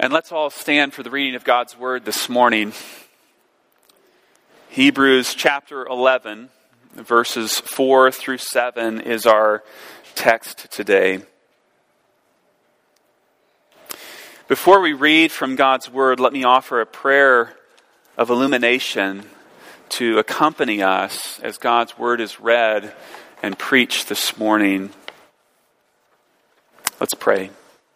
And let's all stand for the reading of God's Word this morning. Hebrews chapter 11, verses 4 through 7 is our text today. Before we read from God's Word, let me offer a prayer of illumination to accompany us as God's Word is read and preached this morning. Let's pray.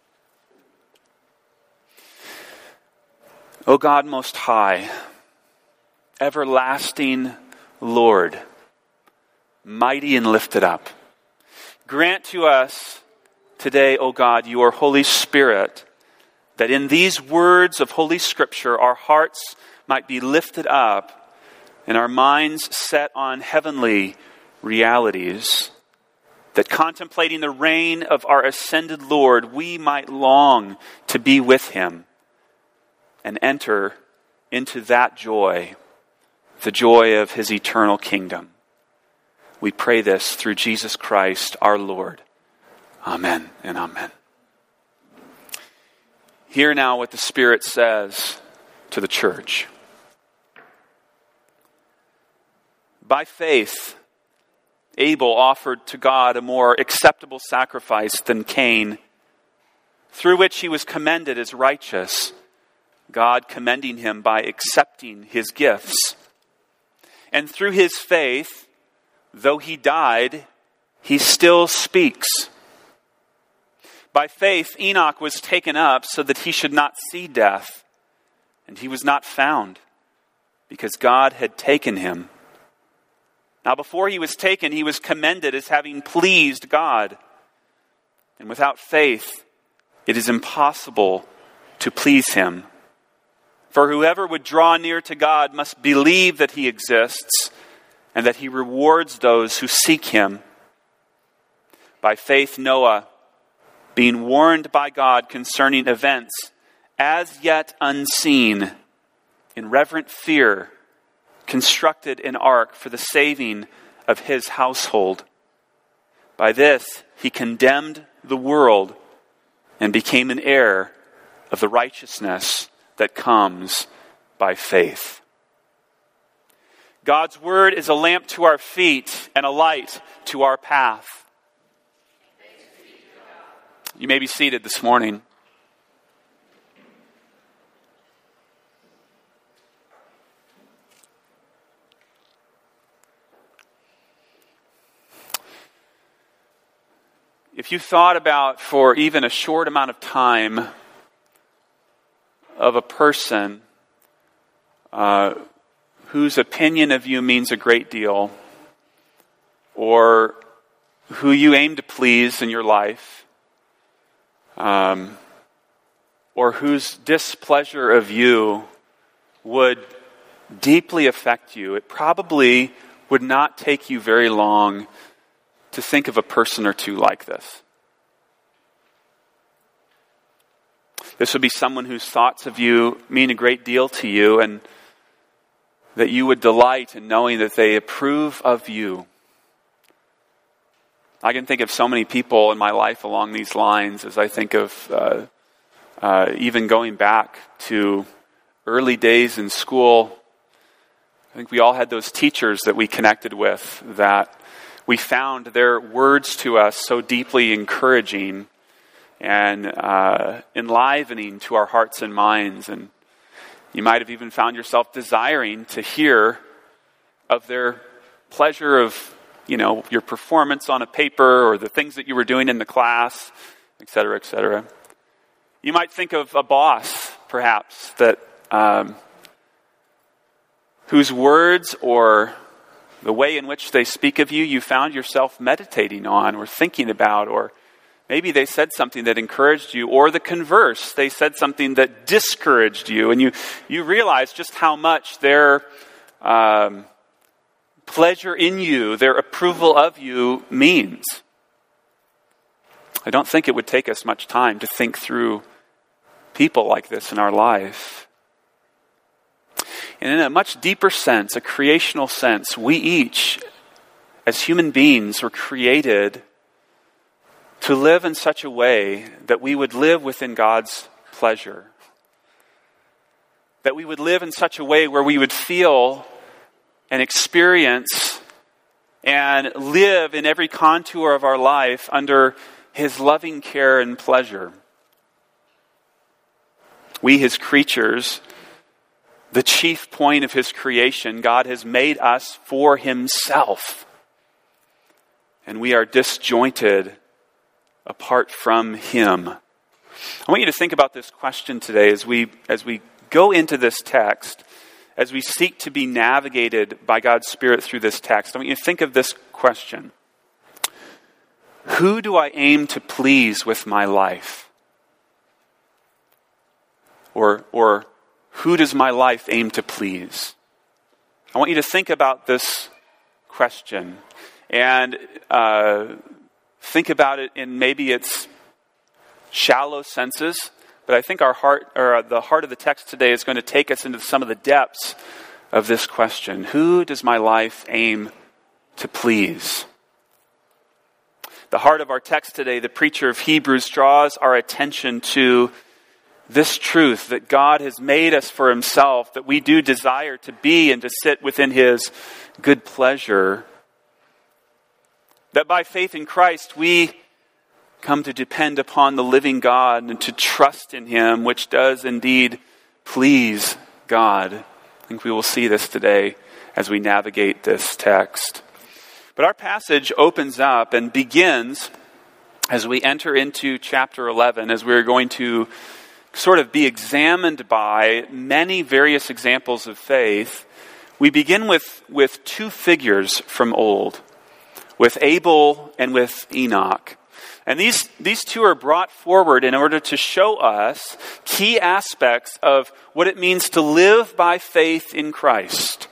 O God Most High, everlasting Lord, mighty and lifted up, grant to us today, O God, your Holy Spirit, that in these words of Holy Scripture our hearts might be lifted up and our minds set on heavenly realities, that contemplating the reign of our ascended Lord, we might long to be with him and enter into that joy, the joy of his eternal kingdom. We pray this through Jesus Christ our Lord. Amen and amen. Hear now what the Spirit says to the church. By faith, Abel offered to God a more acceptable sacrifice than Cain, through which he was commended as righteous, God commending him by accepting his gifts. And through his faith, though he died, he still speaks. By faith, Enoch was taken up so that he should not see death, and he was not found, because God had taken him. Now before he was taken, he was commended as having pleased God. And without faith, it is impossible to please him. For whoever would draw near to God must believe that he exists and that he rewards those who seek him. By faith, Noah, being warned by God concerning events as yet unseen, in reverent fear, constructed an ark for the saving of his household. By this, he condemned the world and became an heir of the righteousness that comes by faith. God's word is a lamp to our feet and a light to our path. You may be seated this morning. If you thought about for even a short amount of time of a person whose opinion of you means a great deal, or who you aim to please in your life, or whose displeasure of you would deeply affect you, it probably would not take you very long to think of a person or two like this. This would be someone whose thoughts of you mean a great deal to you, and that you would delight in knowing that they approve of you. I can think of so many people in my life along these lines as I think of even going back to early days in school. I think we all had those teachers that we connected with, that we found their words to us so deeply encouraging and enlivening to our hearts and minds. And you might have even found yourself desiring to hear of their pleasure of, your performance on a paper or the things that you were doing in the class, et cetera, et cetera. You might think of a boss, perhaps, that whose words or the way in which they speak of you, you found yourself meditating on or thinking about, or maybe they said something that encouraged you, or the converse, they said something that discouraged you, and you realize just how much their pleasure in you, their approval of you means. I don't think it would take us much time to think through people like this in our life. And in a much deeper sense, a creational sense, we each, as human beings, were created to live in such a way that we would live within God's pleasure. that we would live in such a way where we would feel and experience and live in every contour of our life under his loving care and pleasure. We, his creatures, the chief point of his creation, God has made us for himself. And we are disjointed apart from him. I want you to think about this question today as we go into this text, as we seek to be navigated by God's Spirit through this text. I want you to think of this question. Who do I aim to please with my life? Or who does my life aim to please? I want you to think about this question and think about it in maybe its shallow senses, but I think our heart, or the heart of the text today, is going to take us into some of the depths of this question. Who does my life aim to please? The heart of our text today, the preacher of Hebrews draws our attention to this truth that God has made us for himself, that we do desire to be and to sit within his good pleasure. That by faith in Christ, we come to depend upon the living God and to trust in him, which does indeed please God. I think we will see this today as we navigate this text. But our passage opens up and begins as we enter into chapter 11, as we're going to sort of be examined by many various examples of faith. We begin with two figures from old, with Abel and with Enoch. And these two are brought forward in order to show us key aspects of what it means to live by faith in Christ.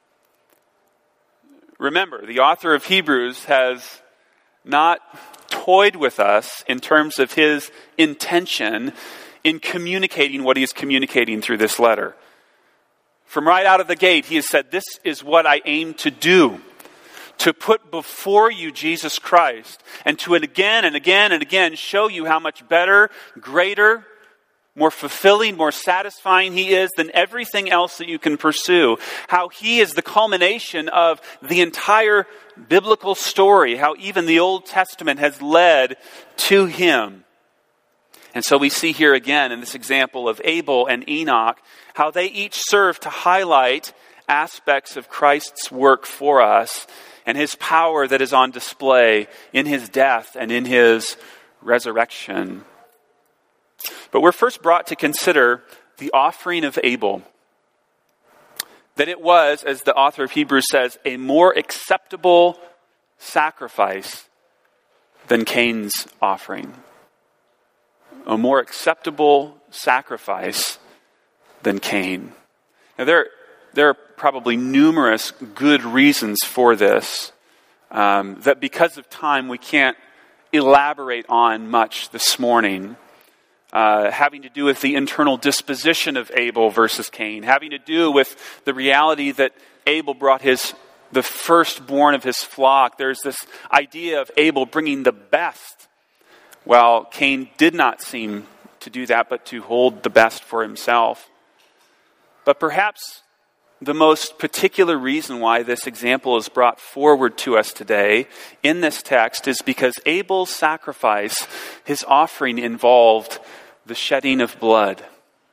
Remember, the author of Hebrews has not toyed with us in terms of his intention in communicating what he is communicating through this letter. From right out of the gate, he has said, this is what I aim to do. To put before you Jesus Christ, and to again and again and again show you how much better, greater, more fulfilling, more satisfying he is than everything else that you can pursue. How he is the culmination of the entire biblical story. How even the Old Testament has led to him. And so we see here again in this example of Abel and Enoch, how they each serve to highlight aspects of Christ's work for us and his power that is on display in his death and in his resurrection. But we're first brought to consider the offering of Abel. That it was, as the author of Hebrews says, a more acceptable sacrifice than Cain's offering. A more acceptable sacrifice than Cain. Now there are probably numerous good reasons for this that because of time we can't elaborate on much this morning. Having to do with the internal disposition of Abel versus Cain. Having to do with the reality that Abel brought the firstborn of his flock. There's this idea of Abel bringing the best, while Cain did not seem to do that, but to hold the best for himself. But perhaps the most particular reason why this example is brought forward to us today in this text is because Abel's sacrifice, his offering, involved the shedding of blood.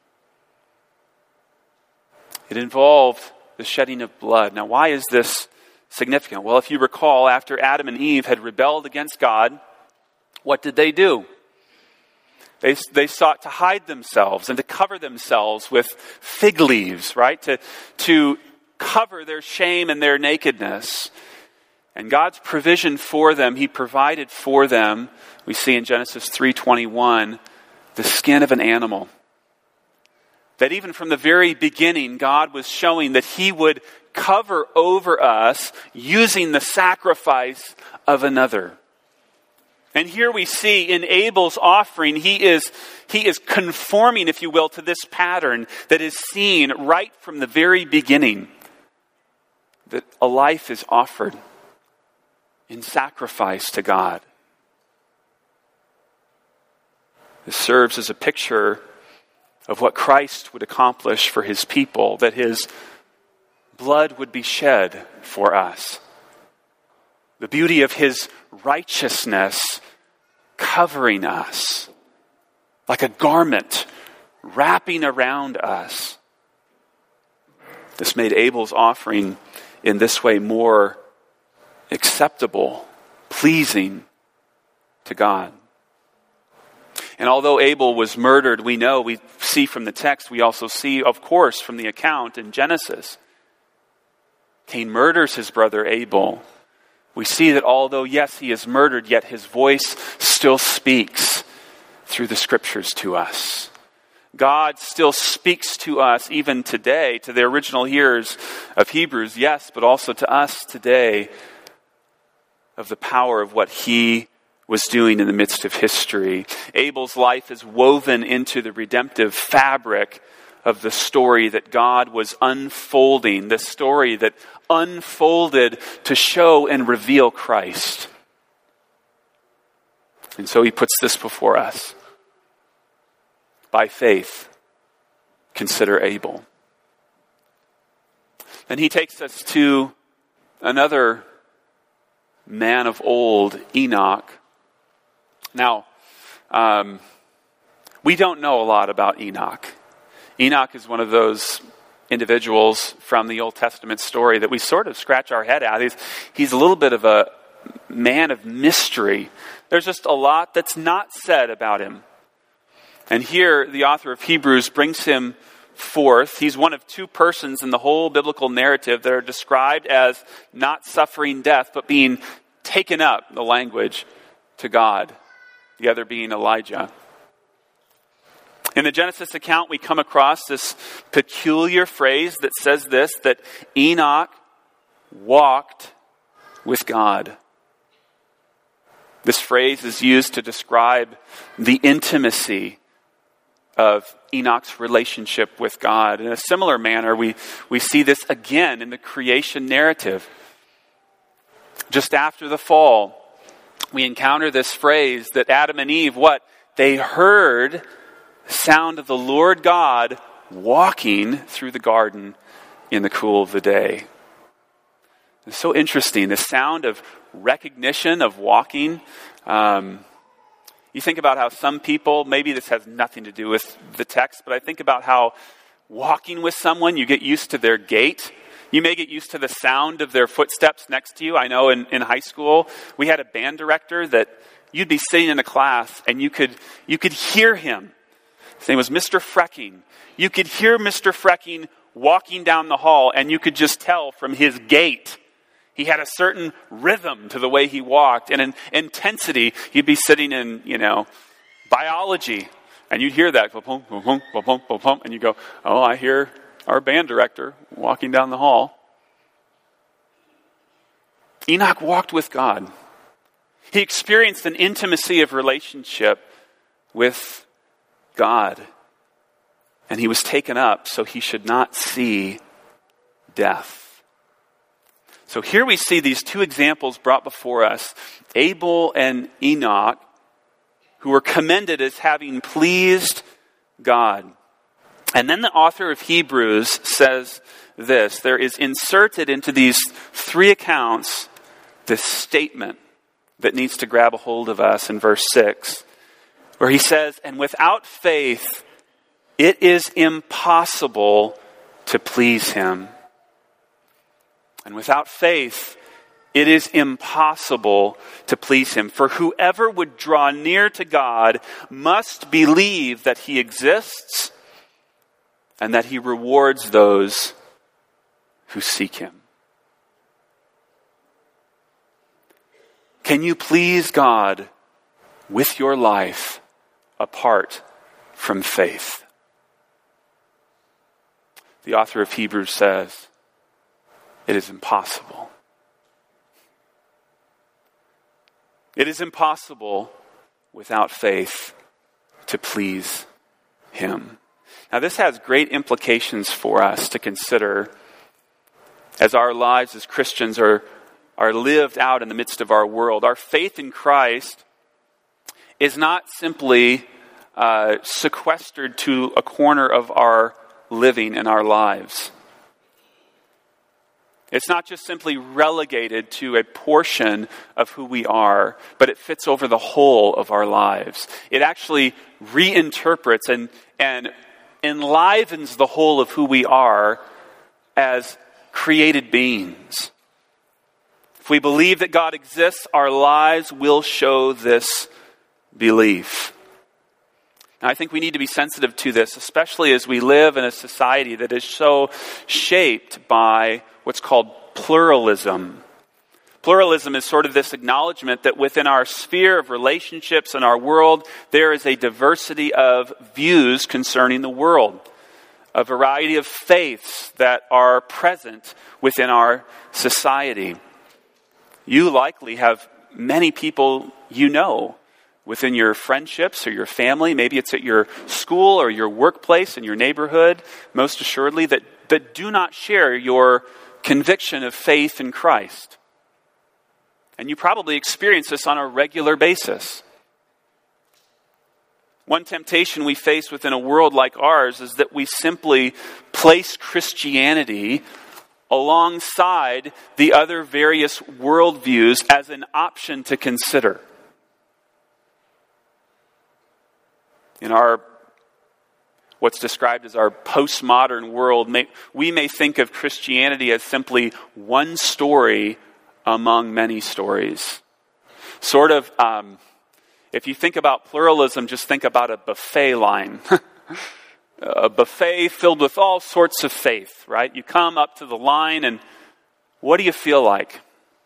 It involved the shedding of blood. Now, why is this significant? Well, if you recall, after Adam and Eve had rebelled against God, what did they do? They sought to hide themselves and to cover themselves with fig leaves, right? To cover their shame and their nakedness. And God's provision for them, he provided for them, we see in Genesis 3:21, the skin of an animal. That even from the very beginning, God was showing that he would cover over us using the sacrifice of another. And here we see in Abel's offering, he is conforming, if you will, to this pattern that is seen right from the very beginning. That a life is offered in sacrifice to God. This serves as a picture of what Christ would accomplish for his people, that his blood would be shed for us. The beauty of his righteousness covering us like a garment wrapping around us. This made Abel's offering in this way more acceptable, pleasing to God. And although Abel was murdered, we see from the text, we also see, of course, from the account in Genesis, Cain murders his brother Abel. We see that although, yes, he is murdered, yet his voice still speaks through the scriptures to us. God still speaks to us even today, to the original hearers of Hebrews, yes, but also to us today of the power of what he was doing in the midst of history. Abel's life is woven into the redemptive fabric of the story that God was unfolding, the story that unfolded to show and reveal Christ. And so he puts this before us. By faith, consider Abel. Then he takes us to another man of old, Enoch. Now, we don't know a lot about Enoch. Enoch is one of those individuals from the Old Testament story that we sort of scratch our head at. He's a little bit of a man of mystery. There's just a lot that's not said about him. And here, the author of Hebrews brings him forth. He's one of two persons in the whole biblical narrative that are described as not suffering death, but being taken up, the language, to God. The other being Elijah. In the Genesis account, we come across this peculiar phrase that says this, that Enoch walked with God. This phrase is used to describe the intimacy of Enoch's relationship with God. In a similar manner, we see this again in the creation narrative. Just after the fall, we encounter this phrase that Adam and Eve, they heard the sound of the Lord God walking through the garden in the cool of the day. It's so interesting, the sound of recognition of walking. You think about how some people, maybe this has nothing to do with the text, but I think about how walking with someone, you get used to their gait. You may get used to the sound of their footsteps next to you. I know in high school, we had a band director that you'd be sitting in a class and you could hear him. His name was Mr. Frecking. You could hear Mr. Frecking walking down the hall and you could just tell from his gait. He had a certain rhythm to the way he walked and an intensity. You'd be sitting in, biology and you'd hear that, and you go, oh, I hear our band director walking down the hall. Enoch walked with God. He experienced an intimacy of relationship with God. And he was taken up so he should not see death. So here we see these two examples brought before us, Abel and Enoch, who were commended as having pleased God. And then the author of Hebrews says this, there is inserted into these three accounts this statement that needs to grab a hold of us in verse 6, where he says, and without faith, it is impossible to please him. And without faith, it is impossible to please him. For whoever would draw near to God must believe that he exists and that he rewards those who seek him. Can you please God with your life apart from faith? The author of Hebrews says, it is impossible. It is impossible without faith to please him. Now, this has great implications for us to consider as our lives as Christians are lived out in the midst of our world. Our faith in Christ is not simply sequestered to a corner of our living and our lives. It's not just simply relegated to a portion of who we are, but it fits over the whole of our lives. It actually reinterprets and enlivens the whole of who we are as created beings. If we believe that God exists, our lives will show this belief. And I think we need to be sensitive to this, especially as we live in a society that is so shaped by what's called pluralism. Pluralism is sort of this acknowledgement that within our sphere of relationships in our world, there is a diversity of views concerning the world, a variety of faiths that are present within our society. You likely have many people you know within your friendships or your family. Maybe it's at your school or your workplace in your neighborhood, most assuredly, that do not share your conviction of faith in Christ. And you probably experience this on a regular basis. One temptation we face within a world like ours is that we simply place Christianity alongside the other various worldviews as an option to consider. In our what's described as our postmodern world, we may think of Christianity as simply one story among many stories. Sort of, if you think about pluralism, just think about a buffet line. A buffet filled with all sorts of faith, right? You come up to the line and what do you feel like?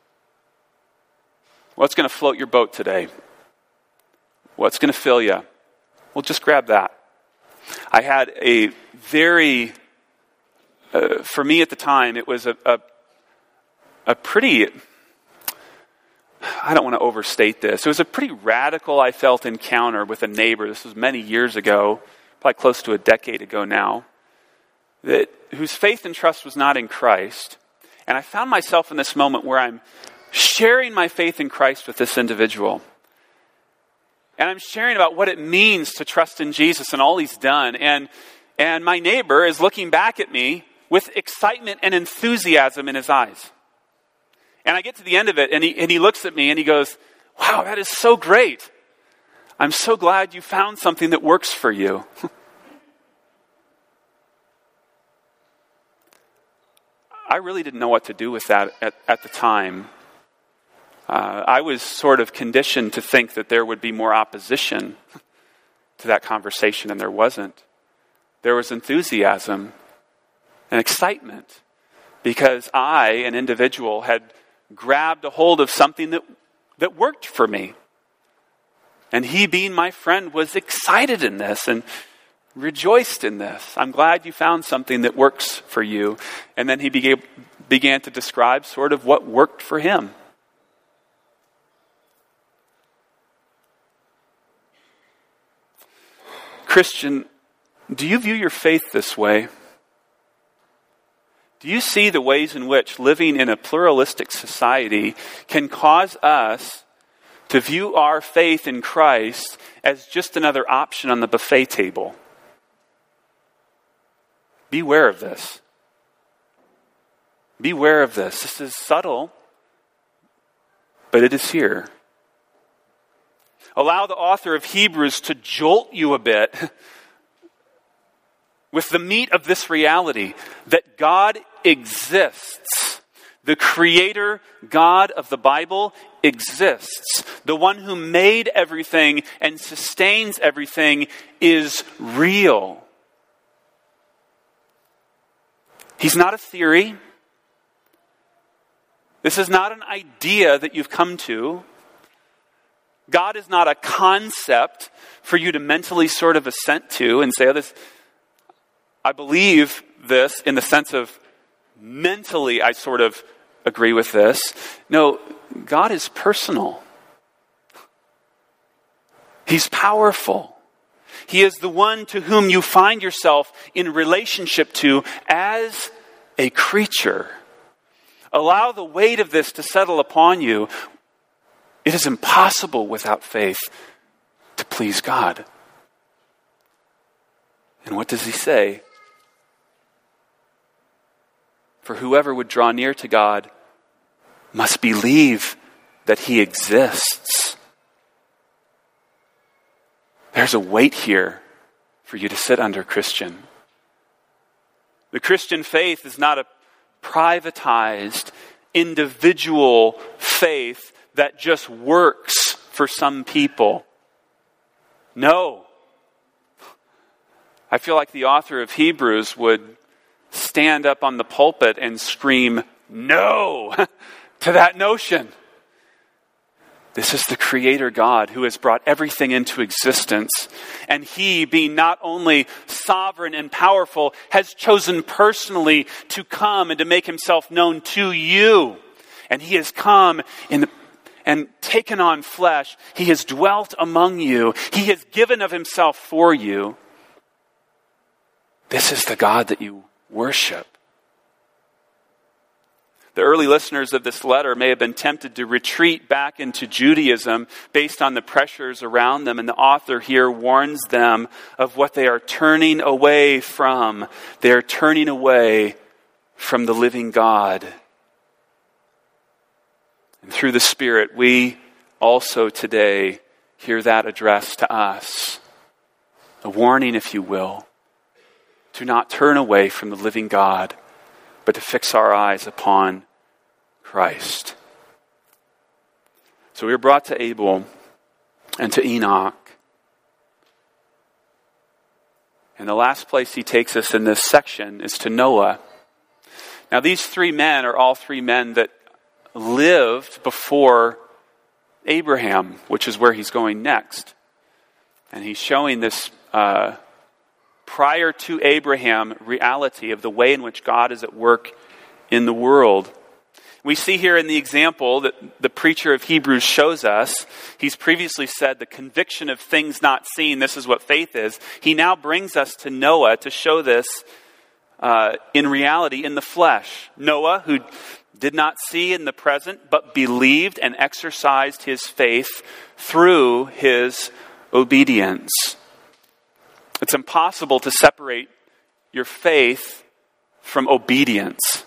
What's going to float your boat today? What's going to fill you? Well, just grab that. I had a very, for me at the time, it was a pretty, I don't want to overstate this. It was a pretty radical, I felt, encounter with a neighbor. This was many years ago, probably close to a decade ago now, whose faith and trust was not in Christ. And I found myself in this moment where I'm sharing my faith in Christ with this individual. And I'm sharing about what it means to trust in Jesus and all he's done. And my neighbor is looking back at me with excitement and enthusiasm in his eyes. And I get to the end of it, and he looks at me and he goes, "Wow, that is so great. I'm so glad you found something that works for you." I really didn't know what to do with that at the time. I was sort of conditioned to think that there would be more opposition to that conversation, and there wasn't. There was enthusiasm and excitement because I, an individual, had grabbed a hold of something that worked for me. And he, being my friend, was excited in this and rejoiced in this. I'm glad you found something that works for you. And then he began to describe sort of what worked for him. Christian, do you view your faith this way? Do you see the ways in which living in a pluralistic society can cause us to view our faith in Christ as just another option on the buffet table? Beware of this. Beware of this. This is subtle, but it is here. Allow the author of Hebrews to jolt you a bit with the meat of this reality that God exists. The creator God of the Bible exists. The one who made everything and sustains everything is real. He's not a theory. This is not an idea that you've come to. God is not a concept for you to mentally sort of assent to and say, I believe this in the sense of mentally I sort of agree with this. No, God is personal. He's powerful. He is the one to whom you find yourself in relationship to as a creature. Allow the weight of this to settle upon you. It is impossible without faith to please God. And what does he say? For whoever would draw near to God must believe that he exists. There's a weight here for you to sit under, Christian. The Christian faith is not a privatized, individual faith that just works for some people. No. I feel like the author of Hebrews would stand up on the pulpit and scream, no, to that notion. This is the Creator God who has brought everything into existence. And he, being not only sovereign and powerful, has chosen personally to come and to make himself known to you. And he has come and taken on flesh. He has dwelt among you. He has given of himself for you. This is the God that you worship. The early listeners of this letter may have been tempted to retreat back into Judaism based on the pressures around them, and the author here warns them of what they are turning away from. They are turning away from the living God. And through the Spirit, we also today hear that addressed to us. A warning, if you will, to not turn away from the living God, but to fix our eyes upon Christ. So we are brought to Abel and to Enoch. And the last place he takes us in this section is to Noah. Now these three men are all three men that lived before Abraham, which is where he's going next. And he's showing this prior to Abraham reality of the way in which God is at work in the world. We see here in the example that the preacher of Hebrews shows us, he's previously said the conviction of things not seen, this is what faith is. He now brings us to Noah to show this in reality in the flesh. Noah, who did not see in the present, but believed and exercised his faith through his obedience. It's impossible to separate your faith from obedience.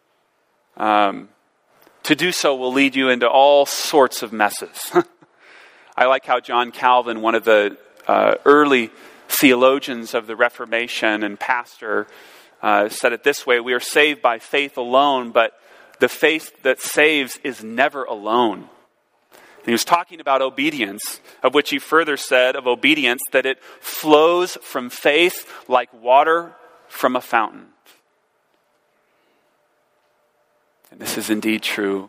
To do so will lead you into all sorts of messes. I like how John Calvin, one of the early theologians of the Reformation and pastor, said it this way: we are saved by faith alone, but the faith that saves is never alone. And he was talking about obedience, of which he further said of obedience that it flows from faith like water from a fountain. And this is indeed true.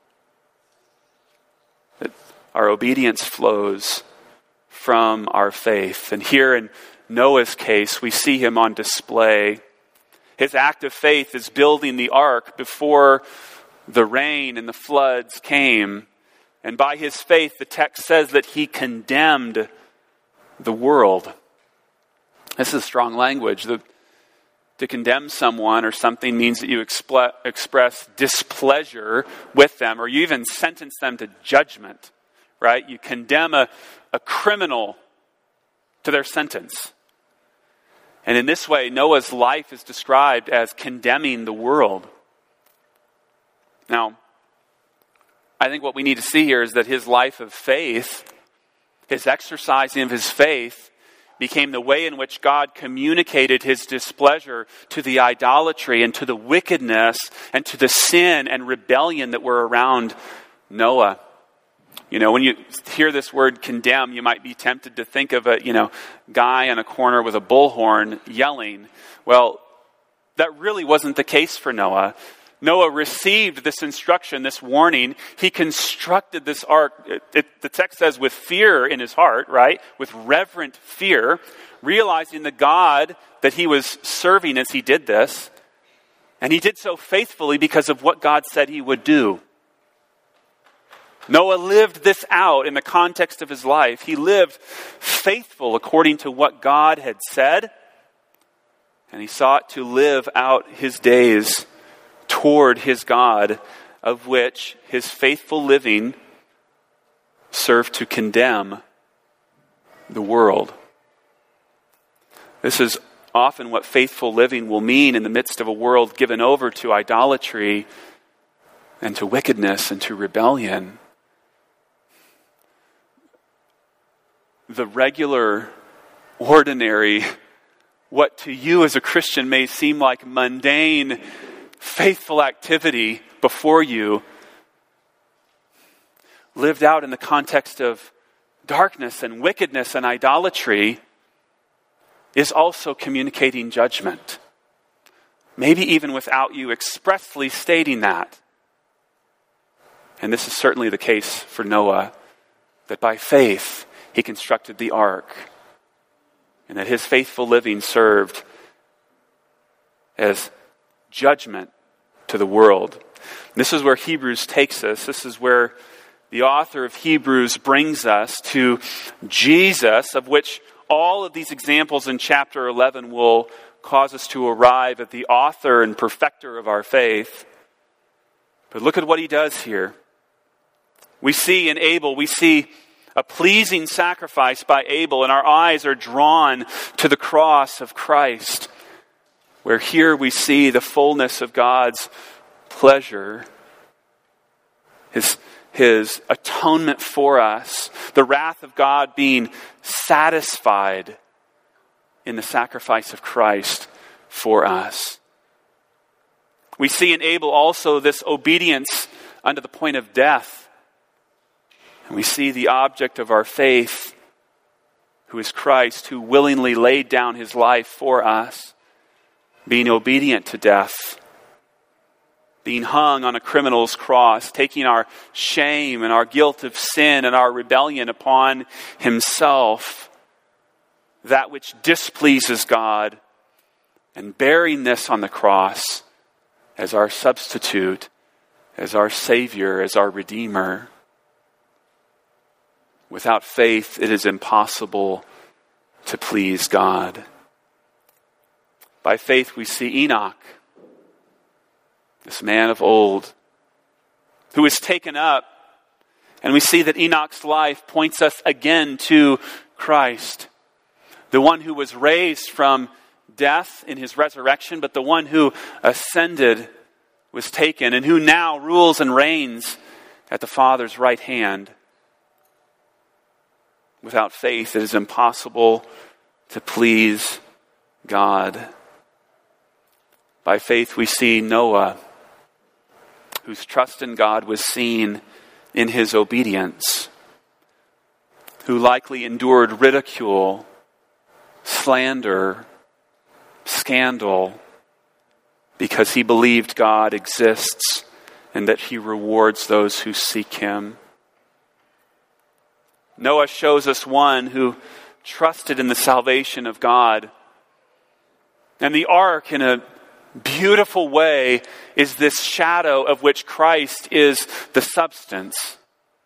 That our obedience flows from our faith. And here in Noah's case, we see him on display. His act of faith is building the ark before the rain and the floods came. And by his faith, the text says that he condemned the world. This is strong language. To condemn someone or something means that you express displeasure with them, or you even sentence them to judgment, right? You condemn a criminal to their sentence. And in this way, Noah's life is described as condemning the world. Now, I think what we need to see here is that his life of faith, his exercising of his faith, became the way in which God communicated his displeasure to the idolatry and to the wickedness and to the sin and rebellion that were around Noah. You know, when you hear this word condemn, you might be tempted to think of a, guy in a corner with a bullhorn yelling. Well, that really wasn't the case for Noah. Noah received this instruction, this warning. He constructed this ark, the text says, with fear in his heart, right? With reverent fear, realizing the God that he was serving as he did this. And he did so faithfully because of what God said he would do. Noah lived this out in the context of his life. He lived faithful according to what God had said. And he sought to live out his days toward his God, of which his faithful living served to condemn the world. This is often what faithful living will mean in the midst of a world given over to idolatry and to wickedness and to rebellion. The regular, ordinary, what to you as a Christian may seem like mundane, faithful activity before you, lived out in the context of darkness and wickedness and idolatry, is also communicating judgment. Maybe even without you expressly stating that. And this is certainly the case for Noah, that by faith he constructed the ark, and that his faithful living served as judgment to the world. This is where Hebrews takes us. This is where the author of Hebrews brings us to Jesus, of which all of these examples in chapter 11 will cause us to arrive at the author and perfecter of our faith. But look at what he does here. We see in Abel, we see a pleasing sacrifice by Abel, and our eyes are drawn to the cross of Christ, where here we see the fullness of God's pleasure, His atonement for us, the wrath of God being satisfied in the sacrifice of Christ for us. We see in Abel also this obedience unto the point of death. And we see the object of our faith, who is Christ, who willingly laid down his life for us, being obedient to death, being hung on a criminal's cross, taking our shame and our guilt of sin and our rebellion upon himself, that which displeases God, and bearing this on the cross as our substitute, as our Savior, as our Redeemer. Without faith, it is impossible to please God. By faith, we see Enoch, this man of old, who is taken up, and we see that Enoch's life points us again to Christ, the one who was raised from death in his resurrection, but the one who ascended, was taken, and who now rules and reigns at the Father's right hand. Without faith, it is impossible to please God. By faith, we see Noah, whose trust in God was seen in his obedience, who likely endured ridicule, slander, scandal, because he believed God exists and that he rewards those who seek him. Noah shows us one who trusted in the salvation of God. And the ark, in a beautiful way, is this shadow of which Christ is the substance.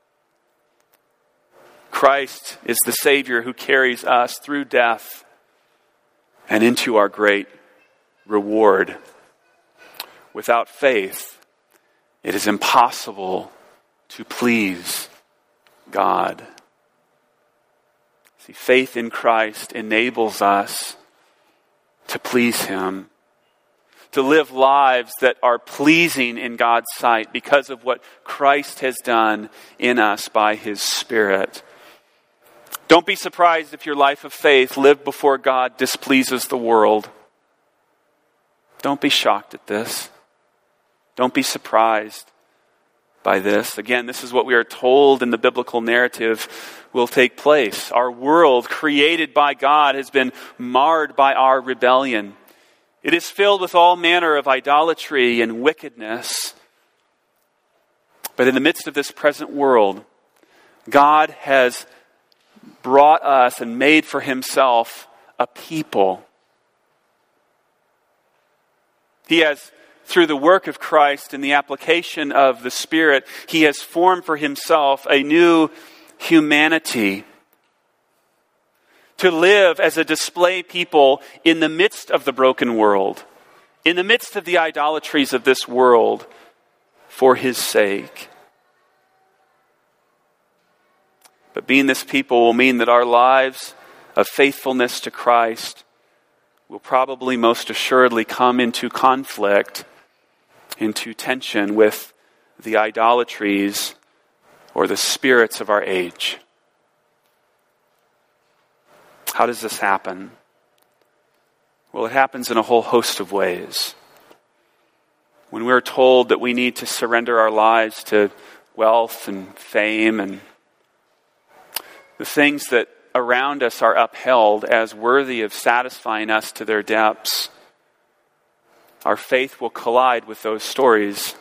Christ is the Savior who carries us through death and into our great reward. Without faith, it is impossible to please God. See, faith in Christ enables us to please him, to live lives that are pleasing in God's sight because of what Christ has done in us by his Spirit. Don't be surprised if your life of faith lived before God displeases the world. Don't be shocked at this. Don't be surprised by this. Again, this is what we are told in the biblical narrative will take place. Our world, created by God, has been marred by our rebellion. It is filled with all manner of idolatry and wickedness. But in the midst of this present world, God has brought us and made for himself a people. He has, through the work of Christ and the application of the Spirit, he has formed for himself a new humanity to live as a display people in the midst of the broken world, in the midst of the idolatries of this world, for his sake. But being this people will mean that our lives of faithfulness to Christ will probably most assuredly come into conflict, into tension with the idolatries or the spirits of our age. How does this happen? Well, it happens in a whole host of ways. When we're told that we need to surrender our lives to wealth and fame and the things that around us are upheld as worthy of satisfying us to their depths, our faith will collide with those stories.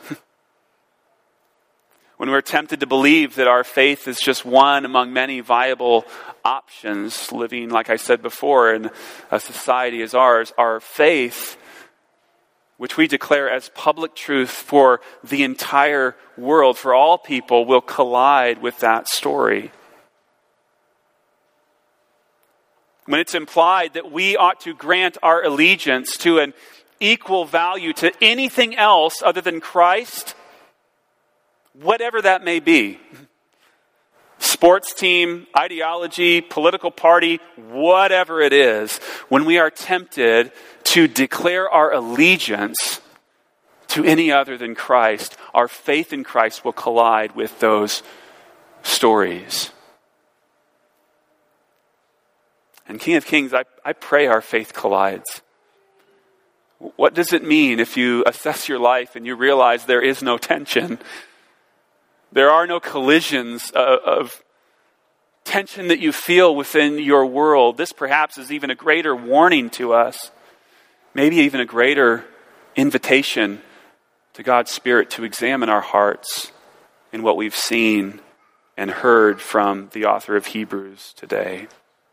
When we're tempted to believe that our faith is just one among many viable options, living, like I said before, in a society as ours, our faith, which we declare as public truth for the entire world, for all people, will collide with that story. When it's implied that we ought to grant our allegiance to an equal value to anything else other than Christ, whatever that may be, sports team, ideology, political party, whatever it is, when we are tempted to declare our allegiance to any other than Christ, our faith in Christ will collide with those stories. And King of Kings, I pray our faith collides. What does it mean if you assess your life and you realize there is no tension? There are no collisions of tension that you feel within your world. This perhaps is even a greater warning to us, maybe even a greater invitation to God's Spirit to examine our hearts in what we've seen and heard from the author of Hebrews today.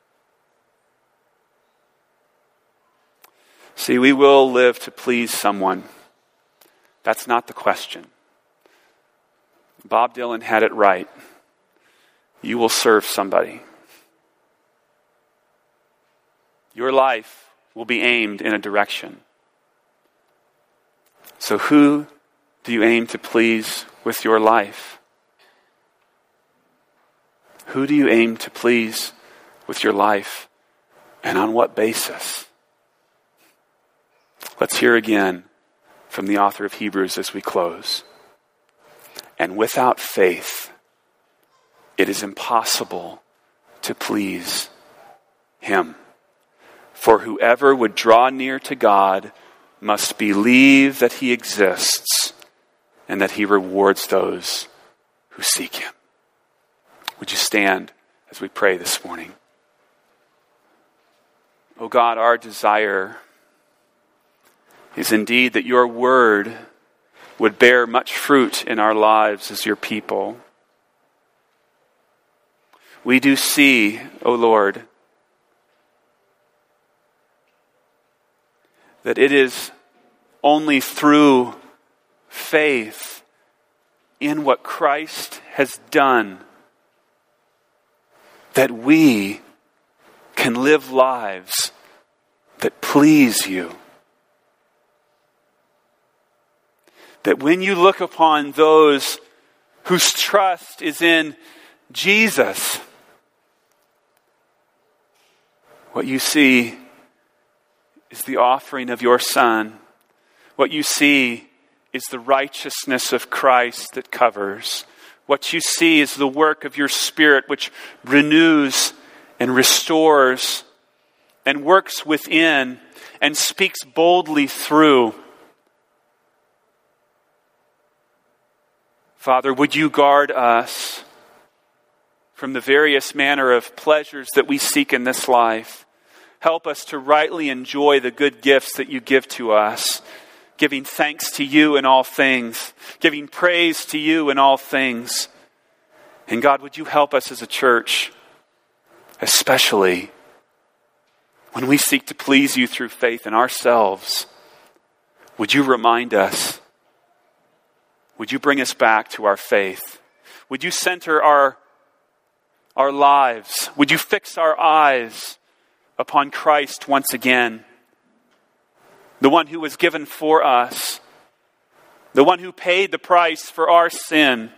See, we will live to please someone. That's not the question. Bob Dylan had it right. You will serve somebody. Your life will be aimed in a direction. So who do you aim to please with your life? Who do you aim to please with your life, and on what basis? Let's hear again from the author of Hebrews as we close. And without faith, it is impossible to please Him. For whoever would draw near to God must believe that He exists and that He rewards those who seek Him. Would you stand as we pray this morning? Oh God, our desire is indeed that your word would bear much fruit in our lives as your people. We do see, O Lord, that it is only through faith in what Christ has done that we can live lives that please you. That when you look upon those whose trust is in Jesus, what you see is the offering of your Son. What you see is the righteousness of Christ that covers. What you see is the work of your Spirit which renews and restores and works within and speaks boldly through. Father, would you guard us from the various manner of pleasures that we seek in this life? Help us to rightly enjoy the good gifts that you give to us, giving thanks to you in all things, giving praise to you in all things. And God, would you help us as a church, especially when we seek to please you through faith in ourselves? Would you remind us? Would you bring us back to our faith? Would you center our lives? Would you fix our eyes upon Christ once again? The one who was given for us. The one who paid the price for our sin.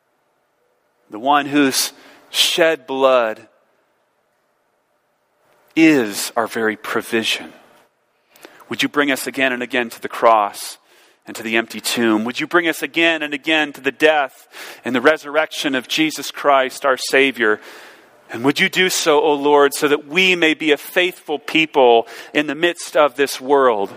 The one whose shed blood is our very provision. Would you bring us again and again to the cross and to the empty tomb? Would you bring us again and again to the death and the resurrection of Jesus Christ, our Savior? And would you do so, O Lord, so that we may be a faithful people in the midst of this world?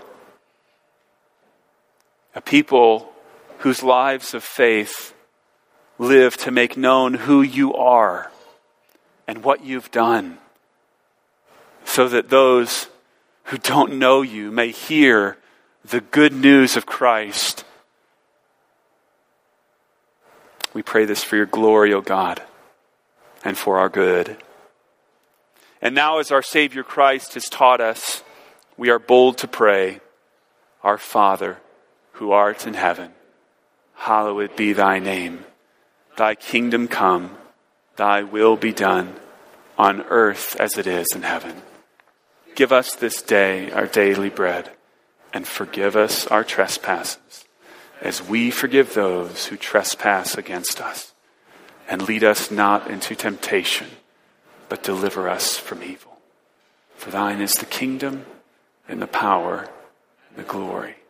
A people whose lives of faith live to make known who you are and what you've done, so that those who don't know you may hear the good news of Christ. We pray this for your glory, O God, and for our good. And now, as our Savior Christ has taught us, we are bold to pray, Our Father, who art in heaven, hallowed be thy name. Thy kingdom come, thy will be done, on earth as it is in heaven. Give us this day our daily bread, and forgive us our trespasses, as we forgive those who trespass against us. And lead us not into temptation, but deliver us from evil. For thine is the kingdom, and the power, and the glory,